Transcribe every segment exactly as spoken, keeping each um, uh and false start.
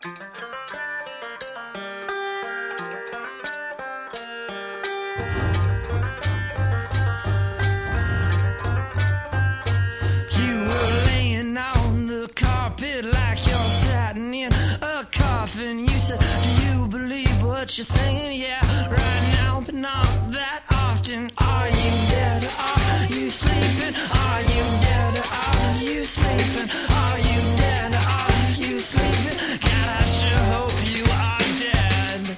You were laying on the carpet like you're sitting in a coffin. You said, do you believe what you're saying? Yeah, right now, but not that often. Are you dead? Are you sleeping? Are you dead? Are you sleeping? Are you dead? Are you sleeping? God, I sure hope you are dead.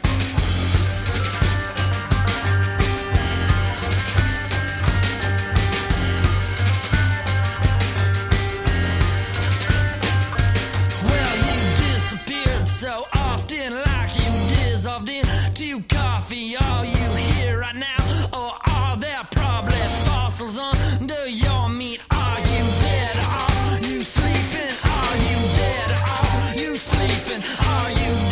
Well, you disappeared so often, like you dissolved into coffee. Are you here right now, or are there probably fossils under your meat? Are you dead? Are you sleeping? Are you dead? Are you sleeping? Are you